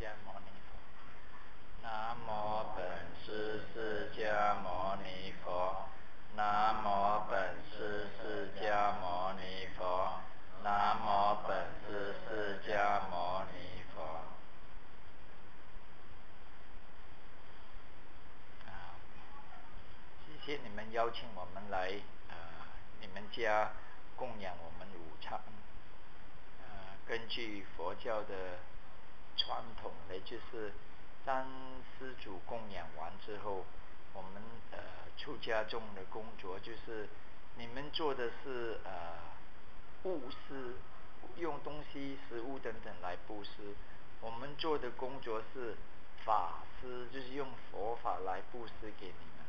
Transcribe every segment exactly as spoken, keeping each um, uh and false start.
迦牟尼佛。南无本师释迦牟尼佛。南无本师释迦牟尼佛。南无本师释迦牟尼佛。啊，谢谢你们邀请我们来，呃，你们家供养我们午餐。呃，根据佛教的传统呢，就是当施主供养完之后，我们呃出家众的工作就是你们做的是呃布施，用东西、食物等等来布施。我们做的工作是法施，就是用佛法来布施给你们。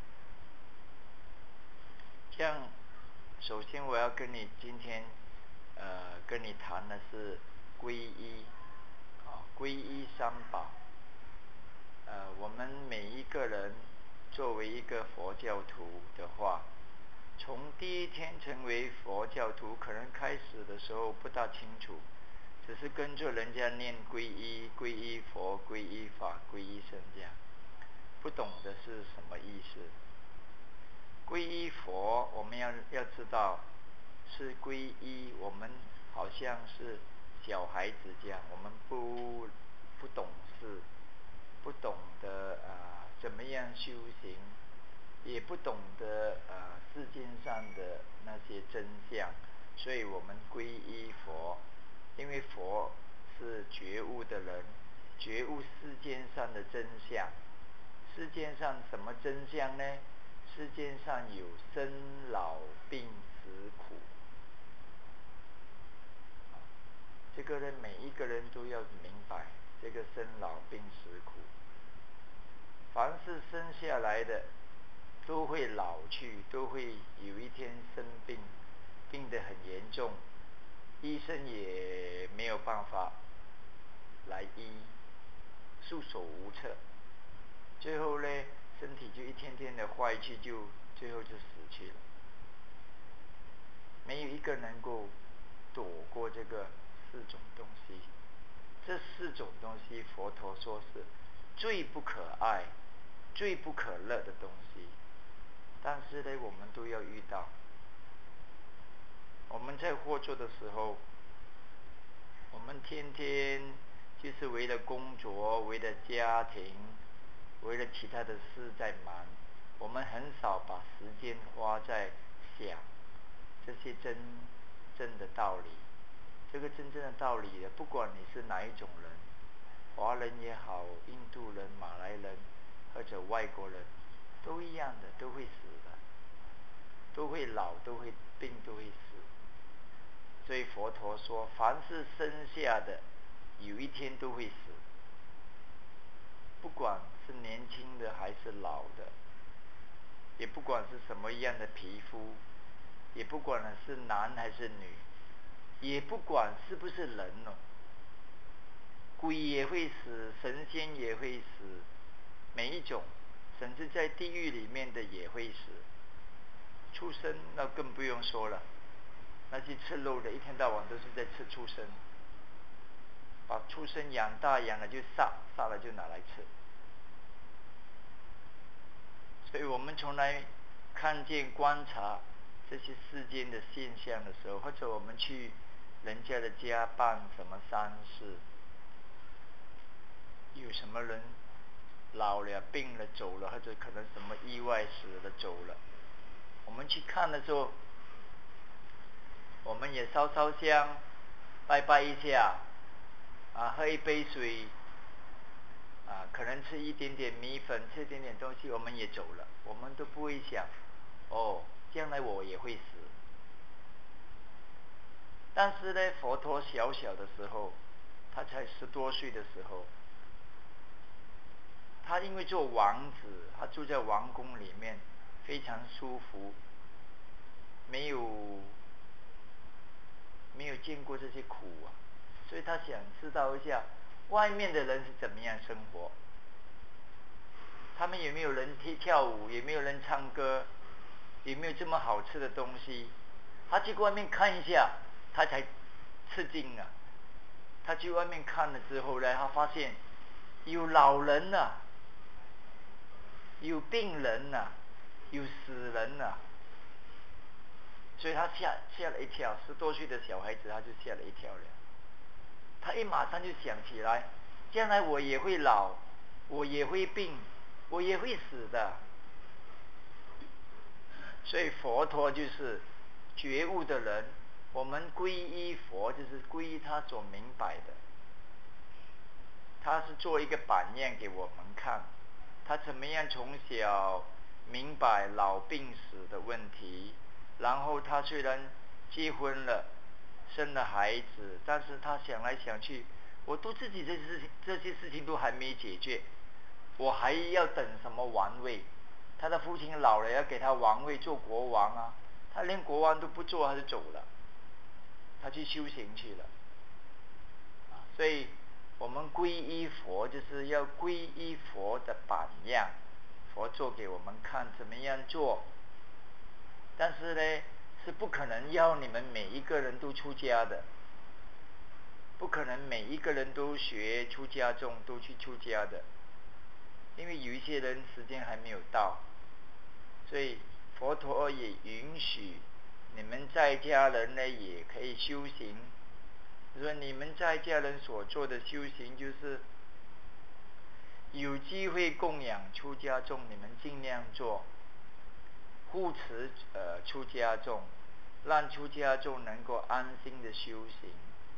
这样，首先我要跟你今天呃跟你谈的是皈依，啊，皈依三宝。呃，我们每一个人作为一个佛教徒的话，从第一天成为佛教徒，可能开始的时候不大清楚，只是跟着人家念皈依、皈依佛、皈依法、皈依僧这样，不懂得是什么意思。皈依佛，我们要要知道是皈依，我们好像是小孩子这样，我们不不懂事，不懂得呃怎么样修行，也不懂得呃世间上的那些真相，所以我们皈依佛，因为佛是觉悟的人，觉悟世间上的真相。世间上什么真相呢？世间上有生老病死苦，这个人每一个人都要明白这个生老病死苦。凡是生下来的都会老去，都会有一天生病，病得很严重，医生也没有办法来医，束手无策，最后呢身体就一天天的坏去，就最后就死去了。没有一个能够躲过这个四种东西。这四种东西佛陀说是最不可爱、最不可乐的东西，但是呢我们都要遇到。我们在活着的时候，我们天天就是为了工作、为了家庭、为了其他的事在忙，我们很少把时间花在想这些真正的道理。这个真正的道理，不管你是哪一种人，华人也好，印度人、马来人或者外国人，都一样的，都会死的，都会老，都会病，都会死。所以佛陀说，凡是生下的，有一天都会死，不管是年轻的还是老的，也不管是什么样的皮肤，也不管是男还是女，也不管是不是人哦，鬼也会死，神仙也会死，每一种，甚至在地狱里面的也会死。畜生那更不用说了，那些吃肉的，一天到晚都是在吃畜生，把畜生养大养了就杀，杀了就拿来吃。所以我们从来看见观察这些世间的现象的时候，或者我们去人家的家办什么丧事，有什么人老了、病了、走了，或者可能什么意外死了、走了，我们去看的时候，我们也烧烧香，拜拜一下，啊，喝一杯水，啊，可能吃一点点米粉，吃一点点东西，我们也走了，我们都不会想，哦，将来我也会死。但是呢，佛陀小小的时候，他才十多岁的时候，他因为做王子，他住在王宫里面，非常舒服，没有没有见过这些苦啊，所以他想知道一下外面的人是怎么样生活，他们有没有人踢跳舞，有没有人唱歌，有没有这么好吃的东西。他去外面看一下，他才吃惊啊。他去外面看了之后呢，他发现有老人呐、啊，有病人呐、啊，有死人呐、啊，所以他吓吓了一跳，十多岁的小孩子他就吓了一跳了。他一马上就想起来，将来我也会老，我也会病，我也会死的。所以佛陀就是觉悟的人，我们皈依佛就是皈依他所明白的，他是做一个榜样给我们看，他怎么样从小明白老病死的问题，然后他虽然结婚了，生了孩子，但是他想来想去，我都自己这些事情这些事情都还没解决，我还要等什么王位？他的父亲老了，要给他王位做国王啊，他连国王都不做，他就走了，他去修行去了。所以我们皈依佛，就是要皈依佛的榜样，佛做给我们看怎么样做。但是呢，是不可能要你们每一个人都出家的，不可能每一个人都学出家众都去出家的，因为有一些人时间还没有到，所以佛陀也允许你们在家人呢也可以修行。说你们在家人所做的修行，就是有机会供养出家众，你们尽量做，护持呃出家众，让出家众能够安心的修行。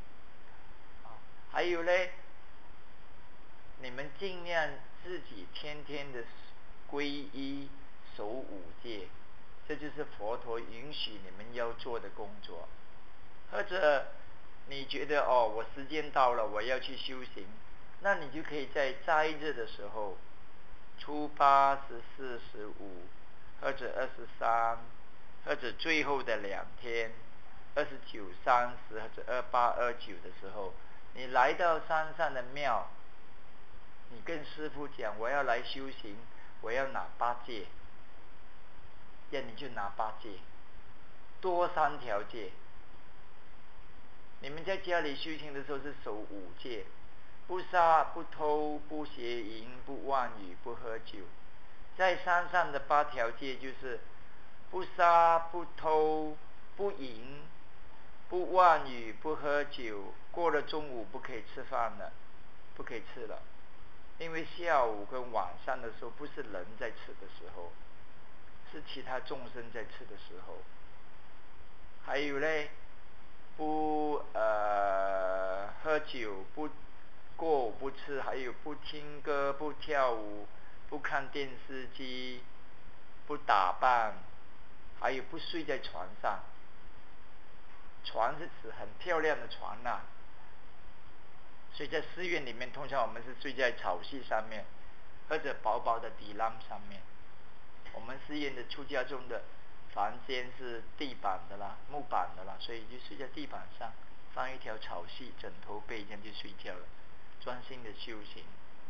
还有呢，你们尽量自己天天的皈依守五戒，这就是佛陀允许你们要做的工作。或者你觉得哦，我时间到了，我要去修行，那你就可以在斋日的时候，初八、十四、十五，或者二十三，或者最后的两天，二十九、三十，或者二八、二九的时候，你来到山上的庙，你跟师父讲，我要来修行，我要拿八戒，那你就拿八戒，多三条戒。你们在家里修行的时候是守五戒，不杀、不偷、不邪淫、不妄语、不喝酒。在山上的八条戒就是不杀、不偷、不淫、不妄语、不喝酒。过了中午不可以吃饭了，不可以吃了，因为下午跟晚上的时候不是人在吃的时候，是其他众生在吃的时候。还有呢，不呃喝酒，不过午不吃，还有不听歌，不跳舞，不看电视机，不打扮，还有不睡在床上。床是指很漂亮的床呐、啊，所以在寺院里面，通常我们是睡在草席上面，或者薄薄的地浪上面。我们寺院的出家众的房间是地板的啦，木板的啦，所以就睡在地板上，放一条草席、枕头被，这样就睡觉了，专心的修行。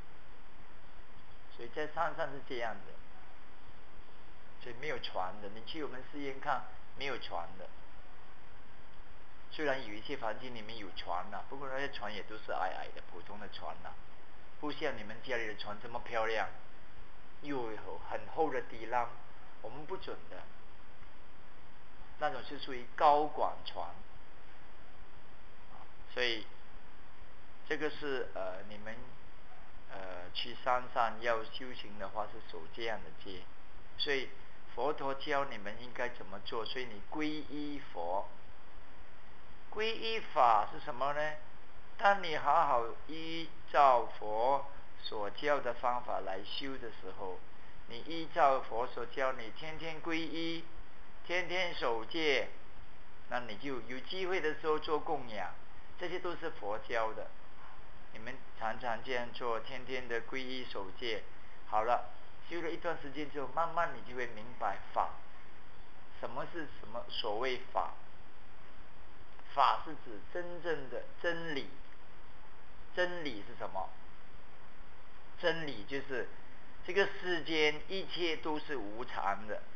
所以在山上是这样的，所以没有床的。你去我们寺院看，没有床的。虽然有一些房间里面有床啦、啊，不过那些床也都是矮矮的普通的床啦、啊，不像你们家里的床这么漂亮，又有很厚的地浪，我们不准的。那种是属于高广床，所以这个是呃你们呃去山上要修行的话是守这样的戒，所以佛陀教你们应该怎么做，所以你皈依佛。皈依法是什么呢？当你好好依照佛所教的方法来修的时候，你依照佛所教，你天天皈依，天天守戒，那你就有机会的时候做供养，这些都是佛教的。你们常常这样做，天天的皈依守戒，好了，修了一段时间之后，慢慢你就会明白法，什么是什么所谓法。法是指真正的真理。真理是什么？真理就是这个世间一切都是无常的，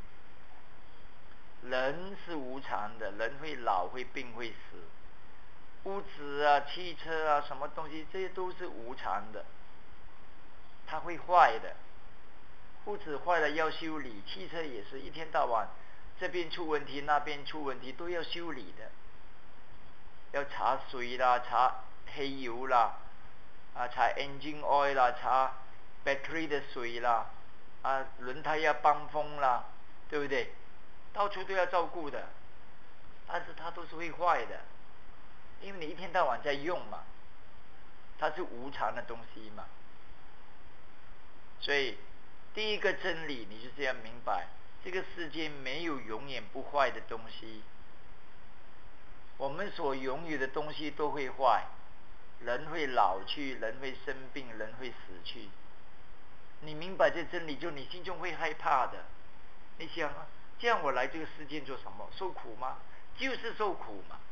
人是无常的，人会老会病会死，屋子啊汽车啊什么东西，这些都是无常的。 它会坏的。屋子坏了要修理，汽车也是一天到晚这边出问题那边出问题都要修理的，要查水啦，查黑油啦，啊查 engine oil 啦，查 battery 的水啦，啊轮胎要帮风啦，对不对？到处都要照顾的，但是它都是会坏的，因为你一天到晚在用嘛，它是无常的东西嘛。所以第一个真理你就是要明白，这个世界没有永远不坏的东西，我们所拥有的东西都会坏，人会老去，人会生病，人会死去。你明白这真理，就你心中会害怕的。你想啊，这样我来这个世界做什么？受苦吗？就是受苦嘛。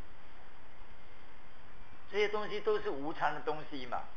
这些东西都是无常的东西嘛。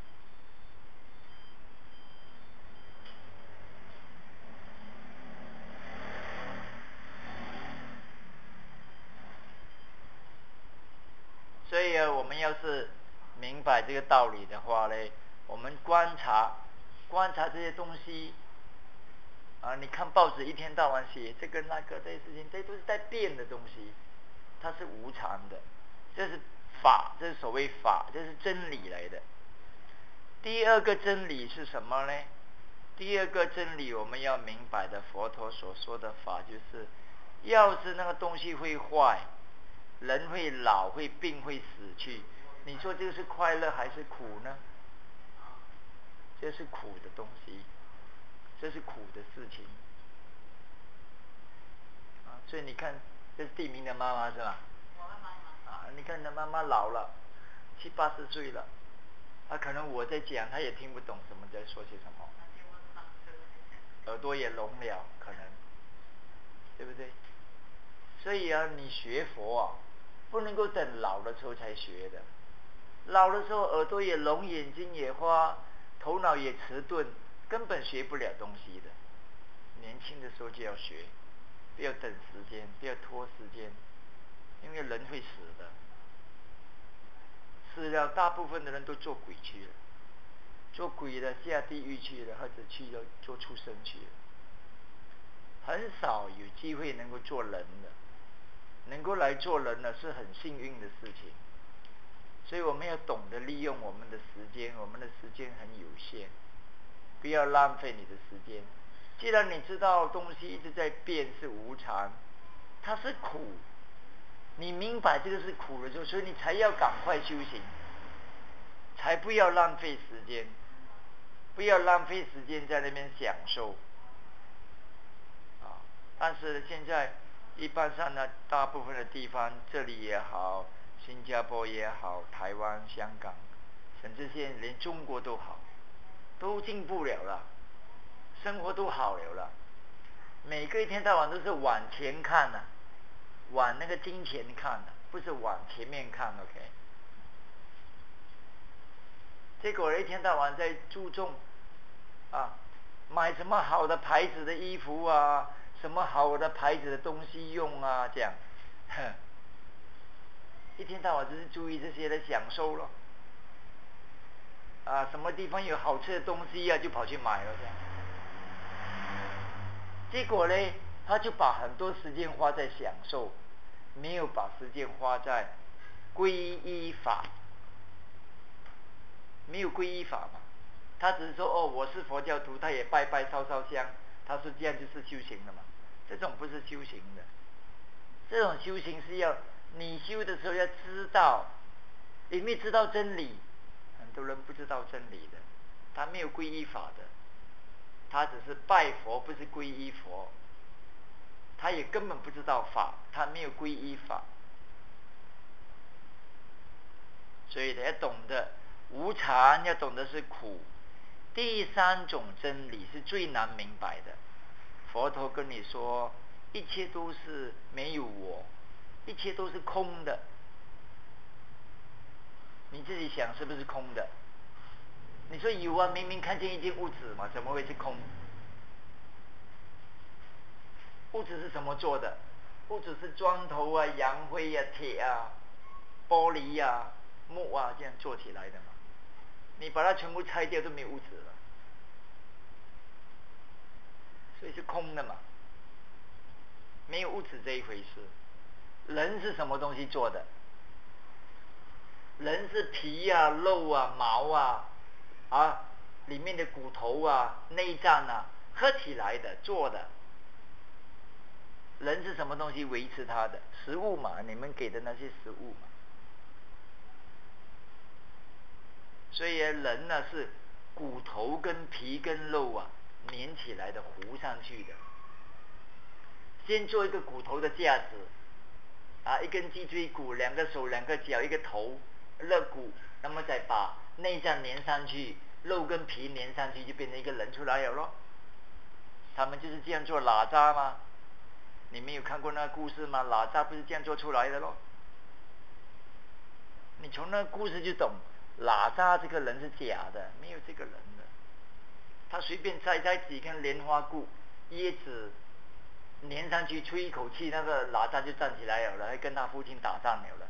所以啊，我们要是明白这个道理的话呢，我们观察观察这些东西啊，你看报纸一天到晚写这个那个这些事情，这都是在变的东西，它是无常的，这是法，这是所谓法，这是真理来的。第二个真理是什么呢？第二个真理我们要明白的，佛陀所说的法就是，要是那个东西会坏，人会老，会病，会死去，你说这个是快乐还是苦呢？这是苦的东西，这是苦的事情啊！所以你看，这是地名的妈妈是吧？我的妈妈啊，你看你的妈妈老了，七八十岁了，啊，可能我在讲，她也听不懂什么在说些什么，耳朵也聋了，可能，对不对？所以啊，你学佛啊，不能够等老的时候才学的。老的时候耳朵也聋，眼睛也花，头脑也迟钝，根本学不了东西的。年轻的时候就要学，不要等时间，不要拖时间，因为人会死的。死了，大部分的人都做鬼去了，做鬼的下地狱去了，或者去了做畜生去了。很少有机会能够做人的，能够来做人的是很幸运的事情。所以我们要懂得利用我们的时间，我们的时间很有限，不要浪费你的时间。既然你知道东西一直在变，是无常，它是苦，你明白这个是苦的时候，所以你才要赶快修行，才不要浪费时间，不要浪费时间在那边享受。啊，但是现在一般上呢，大部分的地方，这里也好，新加坡也好，台湾、香港，甚至现在连中国都好，都进步了了，生活都好了了。每个一天到晚都是往前看的、啊，往那个金钱看的、啊，不是往前面看 ，OK？ 结果一天到晚在注重啊，买什么好的牌子的衣服啊，什么好的牌子的东西用啊，这样，哼，一天到晚就是注意这些的享受咯。啊，什么地方有好吃的东西啊，就跑去买了这样。结果呢，他就把很多时间花在享受，没有把时间花在皈依法，没有皈依法嘛。他只是说哦，我是佛教徒，他也拜拜烧烧香，他说这样就是修行了嘛。这种不是修行的，这种修行是要你修的时候要知道，有没有知道真理？很多人不知道真理的，他没有皈依法的，他只是拜佛，不是皈依佛，他也根本不知道法，他没有皈依法，所以要懂得无常，要懂得是苦。第三种真理是最难明白的，佛陀跟你说，一切都是没有我，一切都是空的。你自己想是不是空的？你说有啊，明明看见一间屋子嘛，怎么会是空？屋子是什么做的？屋子是砖头啊、洋灰啊、铁啊、玻璃啊、木啊这样做起来的嘛。你把它全部拆掉，都没有屋子了。 所以是空的嘛，没有物质这一回事。人是什么东西做的？人是皮啊、肉啊、毛啊，啊，里面的骨头啊、内脏啊合起来的做的。人是什么东西维持它的？食物嘛，你们给的那些食物嘛。所以人呢是骨头跟皮跟肉啊连起来的，糊上去的。先做一个骨头的架子，啊，一根脊椎骨，两个手，两个脚，一个头，肋骨，那么再把内脏连上去，肉跟皮连上去，就变成一个人出来了咯。他们就是这样做哪吒吗？你们有看过那个故事吗？哪吒不是这样做出来的咯。你从那个故事就懂，哪吒这个人是假的，没有这个人的。他随便摘摘几根莲花骨、椰子连上去，吹一口气，那个哪吒就站起来了，还跟他父亲打仗了了，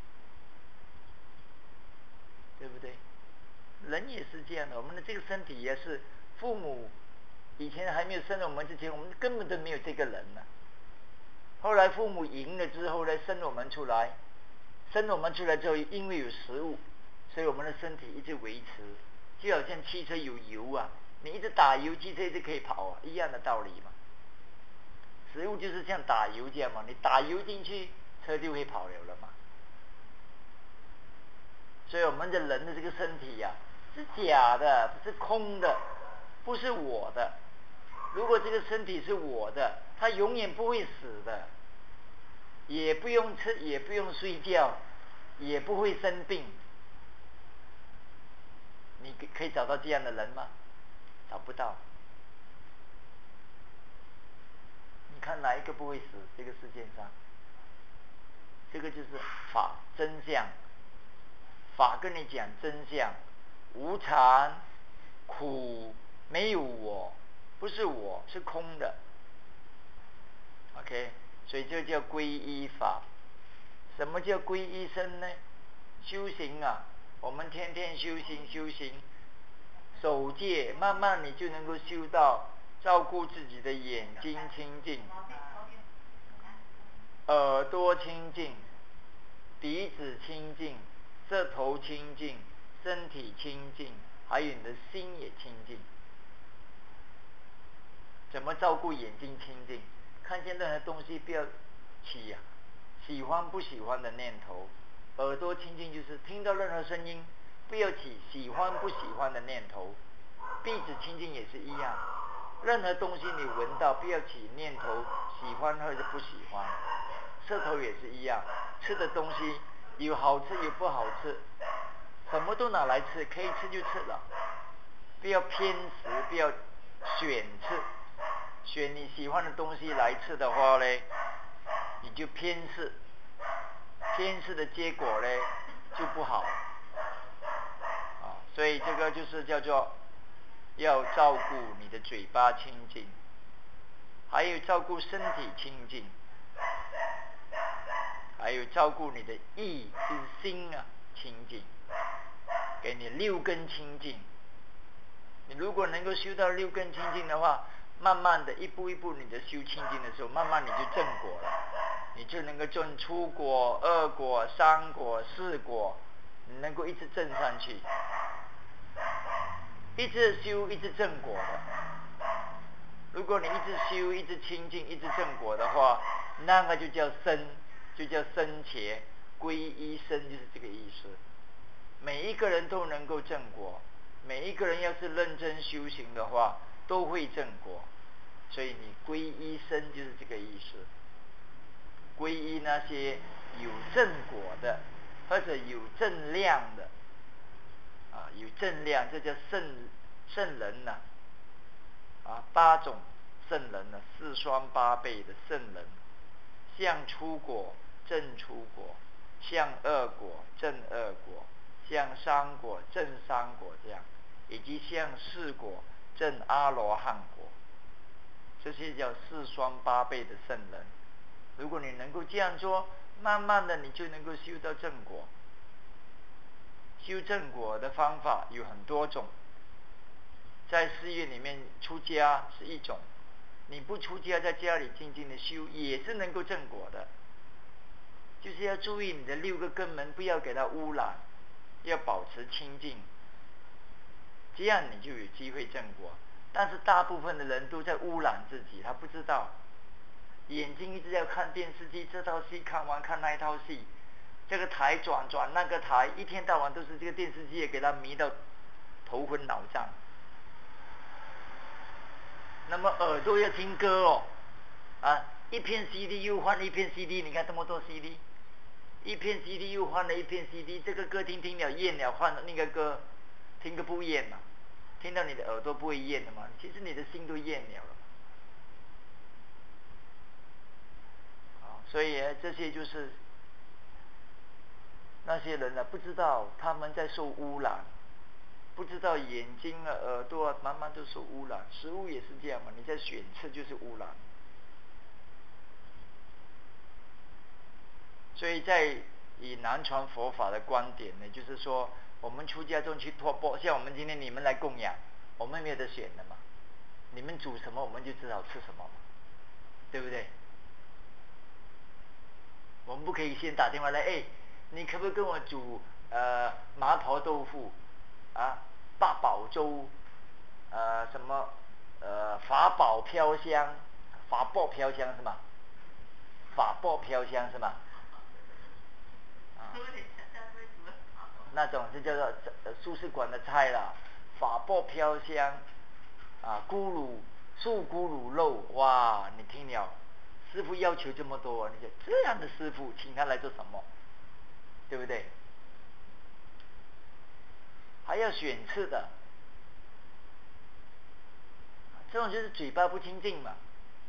对不对？人也是这样的，我们的这个身体也是，父母以前还没有生我们之前，我们根本都没有这个人呢、啊。后来父母赢了之后呢，生我们出来，生我们出来之后，因为有食物，所以我们的身体一直维持，就好像汽车有油啊，你一直打油，汽车一直可以跑啊，一样的道理嘛。食物就是像打油这样嘛，你打油进去，车就会跑了了嘛。所以我们的人的这个身体呀、啊，是假的，是空的，不是我的。如果这个身体是我的，它永远不会死的，也不用吃，也不用睡觉，也不会生病。你可以找到这样的人吗？找不到。你看哪一个不会死？这个世界上，这个就是法真相。法跟你讲真相，无常、苦，没有我，不是我，是空的。OK， 所以这叫皈依法。什么叫皈依身呢？修行啊，我们天天修行修行，守戒，慢慢你就能够修到照顾自己的眼睛清净，耳朵清净，鼻子清净，舌头清净，身体清净，还有你的心也清净。怎么照顾眼睛清净？看见任何东西不要起啊喜欢不喜欢的念头。耳朵清净就是听到任何声音不要起喜欢不喜欢的念头。鼻子清净也是一样，任何东西你闻到不要起念头喜欢或者不喜欢。舌头也是一样，吃的东西有好吃有不好吃，什么都拿来吃，可以吃就吃了，不要偏食，不要选吃。选你喜欢的东西来吃的话呢，你就偏食，偏食的结果呢就不好啊。所以这个就是叫做要照顾你的嘴巴清净，还有照顾身体清净，还有照顾你的意，就是心啊清净，给你六根清净。你如果能够修到六根清净的话，慢慢的一步一步你的修清净的时候，慢慢你就正果了，你就能够证初果、二果、三果、四果，你能够一直正上去，一直修一直正果的。如果你一直修一直清净一直正果的话，那个就叫僧，就叫僧伽，皈依僧就是这个意思。每一个人都能够正果，每一个人要是认真修行的话都会正果，所以你皈依僧就是这个意思。皈依那些有正果的或者有正量的啊，有正量，这叫圣圣人呐、啊，啊，八种圣人呢、啊，四双八倍的圣人，向初果正初果，向二果正二果，向三果正三果，这样，以及向四果正阿罗汉果，这些叫四双八倍的圣人。如果你能够这样做，慢慢的你就能够修到正果。修正果的方法有很多种，在寺院里面出家是一种， 你不出家，在家里静静的修，也是能够正果的。就是要注意你的六个根门，不要给它污染，要保持清净，这样你就有机会正果。但是大部分的人都在污染自己，他不知道，眼睛一直要看电视机，这套戏看完看那一套戏，这个台转转那个台，一天到晚都是这个电视机，也给他迷到头昏脑胀。那么耳朵要听歌哦，啊，一片 C D 又换一片 C D， 你看这么多 C D， 一片 C D 又换了一片 C D， 这个歌听听了厌了，换了那个歌，听个不厌嘛？听到你的耳朵不会厌的嘛？其实你的心都厌了了。啊，所以这些就是那些人呢、啊，不知道他们在受污染，不知道眼睛啊、耳朵啊，慢慢都受污染。食物也是这样嘛，你在选吃就是污染。所以在以南传佛法的观点呢，就是说我们出家众去托钵，像我们今天你们来供养，我们没有得选的嘛，你们煮什么我们就只好吃什么嘛，对不对？我们不可以先打电话来，哎，你可不可以跟我煮呃麻婆豆腐啊，八宝粥，呃什么呃法宝飘香，法宝飘香是吗？法宝飘香是吗？啊，那种就叫做素食馆的菜啦，法宝飘香啊，咕噜素咕噜肉，哇，你听了，师傅要求这么多，你说这样的师傅请他来做什么？对不对？还要选吃的，这种就是嘴巴不清净嘛。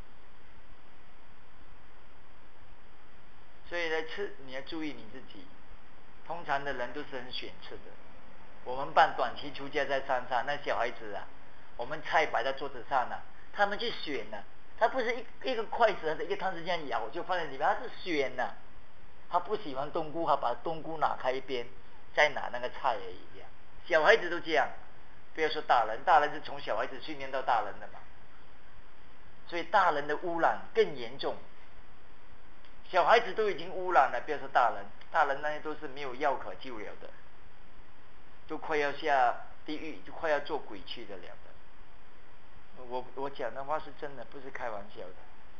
所以呢，吃你要注意你自己。通常的人都是很选吃的。我们办短期出家在山上，那小孩子啊，我们菜摆在桌子上呢、啊，他们去选呢、啊。他不是一一个筷子一个汤匙这样舀就放在里面，他是选的、啊。他不喜欢冬菇，他把冬菇拿开一边，再拿那个菜而已。这样，小孩子都这样，不要说大人，大人是从小孩子训练到大人的嘛。所以大人的污染更严重。小孩子都已经污染了，不要说大人，大人那些都是没有药可救了的，都快要下地狱，就快要做鬼去的了的。我我讲的话是真的，不是开玩笑的。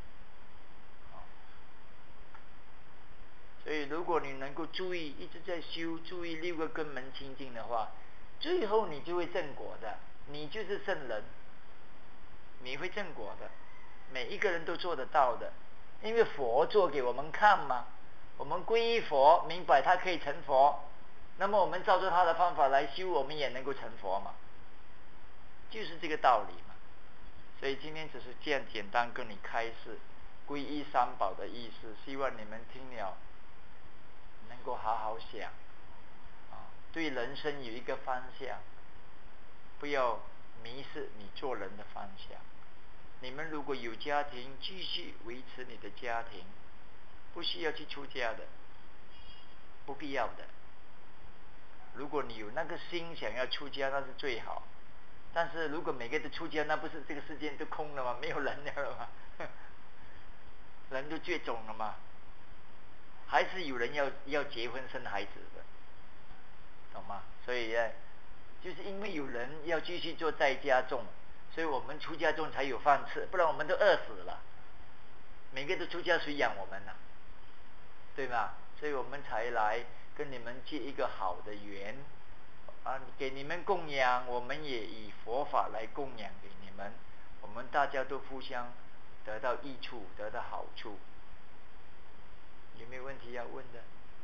所以如果你能够注意，一直在修，注意六个根门清净的话，最后你就会正果的，你就是圣人，你会正果的，每一个人都做得到的，因为佛做给我们看嘛，我们皈依佛，明白他可以成佛，那么我们照着他的方法来修，我们也能够成佛嘛，就是这个道理嘛。所以今天只是这样简单跟你开示皈依三宝的意思，希望你们听了能够好好想啊，对人生有一个方向，不要迷失你做人的方向。你们如果有家庭，继续维持你的家庭，不需要去出家的，不必要的。如果你有那个心想要出家，那是最好。但是如果每个都出家，那不是这个世界都空了吗？没有人了吗？人都绝种了吗？还是有人要要结婚生孩子的，懂吗？所以呢，就是因为有人要继续做在家众，所以我们出家众才有饭吃，不然我们都饿死了。每个都出家，谁养我们呢、啊？对吧？所以我们才来跟你们结一个好的缘啊，给你们供养，我们也以佛法来供养给你们，我们大家都互相得到益处，得到好处。有没有问题要问的？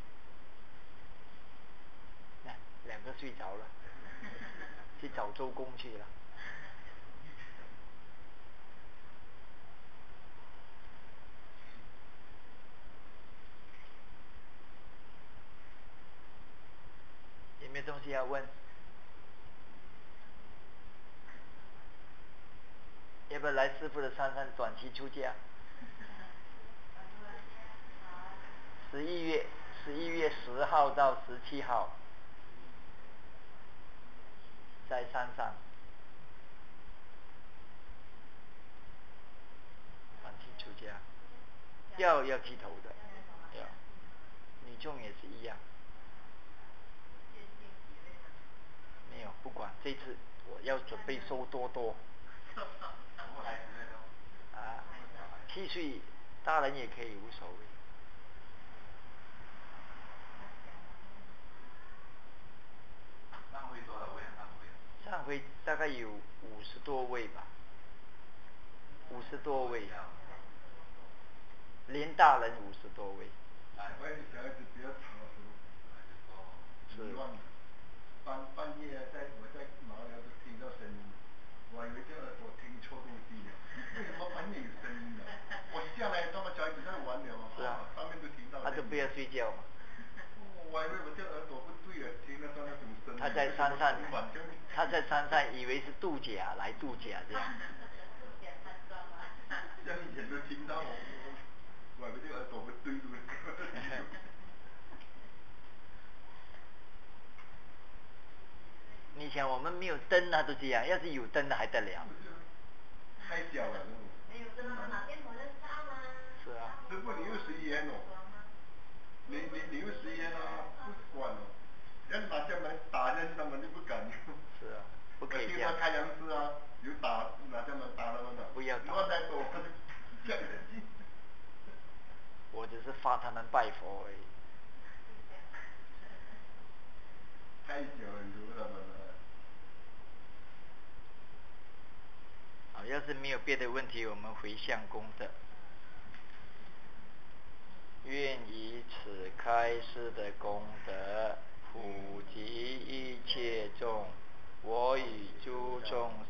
那两个睡着了，去找周公去了。有没有东西要问？要不要来师父的山上短期出家？十一月十一月十号到十七号，在山上。 家，要要剃头的，对吧？女众也是一样。没有，不管这次我要准备收多多。啊，七岁大人也可以无所谓。 上回多少位啊？上回？ 上回大概有五十多位吧，五十多位，连大人五十多位。 外面小孩子比较吵的时候，很乱的。半半夜在我在马寮都听到声音，我以为这耳朵听错东西了，为什么半夜有声音呢？我下来他们小孩子在玩了嘛， 是啊， 上面都听到。 他都不要睡觉嘛。 我以为我这耳朵不对了，听得到那种声音。 他在山上，他在山上以为是度假，来度假这样。 像眼都听到我，我以为这耳朵不对路。 你想我们没有灯啊都这样，要是有灯的还得了。 太小了。 没有灯啊，哪边我在烧吗？ 是啊。 师傅，你又食烟哦？你你你又食烟啊？不管哦，人拿家门打人，他们就不敢。 是啊，不可以这样。 听说开阳寺啊，有打拿家门打他们的。 不要打。 乱来躲，吓人心。 我只是发他们拜佛而已。 太小了，如他们了。 好，要是没有别的问题，我们回向功德。愿以此开示的功德，普及一切众，我与诸众